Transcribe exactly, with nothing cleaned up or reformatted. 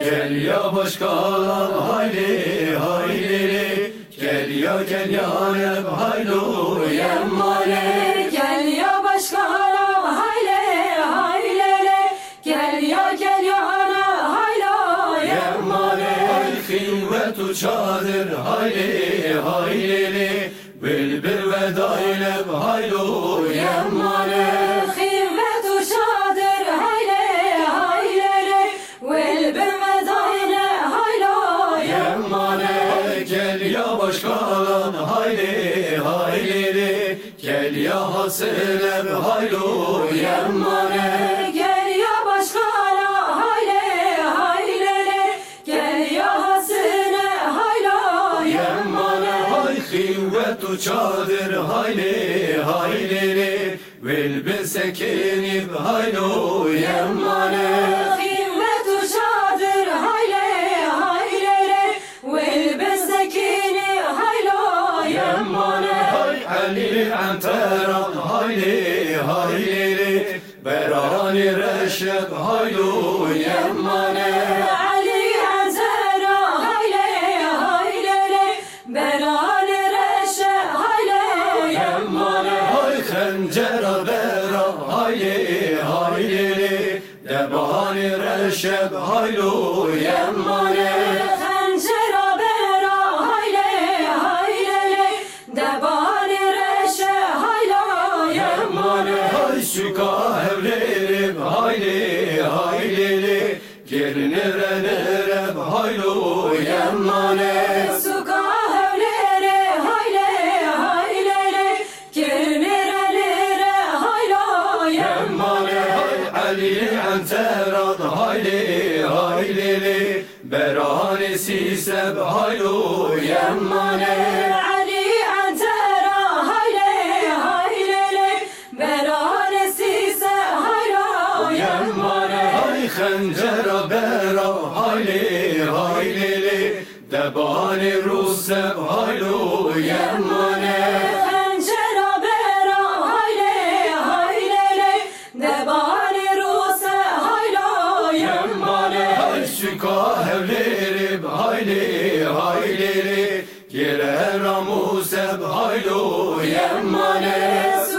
Gel ya başkalar hayli hayli, gel ya gel ya Rab haylo yemmale. Gel ya başkalar hayli hayli, gel ya gel ya Rab haylo yemmale. Hilvet uçadır hayli hayli, bilbil ve daileb haylo yemmale. Hilvet uçadır hayli hayli, bilbil ve daile haylo yemmale. Gel ya başkalar hayli hayli, gel ya haseneb haylo yemmale. Gel ya başkalar hayli hayli, gel ya hasene haylo yemmale. Hay hilvet uçadır hayli hayli, bilbil sekinib haylo yemmale. Hilvet uçadır hayli hayli, bilbil sekini haylo yemmale. Hay Ali Antaran hayli hayli, berani reşeb haylo yemmale. Ali Azera hayli hayli, berani reşe haylo yemmale. Hay Khancera bera hayli hayli, debani reşeb haylo yemmale. Khancera bera hayli hayli, debani reşe haylo yemmale. Hay süka evlerim hayli hayli, gelin nere nere haylo yemmale. Suka evleri hayli hayli, kirmirelere haylo yemmale. Hay Ali Antaran hayli hayli, berani siseb haylo yemmale. Ali Antera hayli hayli, beranesi se haylo yemmale. Hay Khancera bera hayli hayli, debani ruseb haylo yemmale. Khancera bera hayli hayli, debani ruse haylo yemmale. Hay süka evlerim hayli hayli, gire ramuseb haylo yemmale.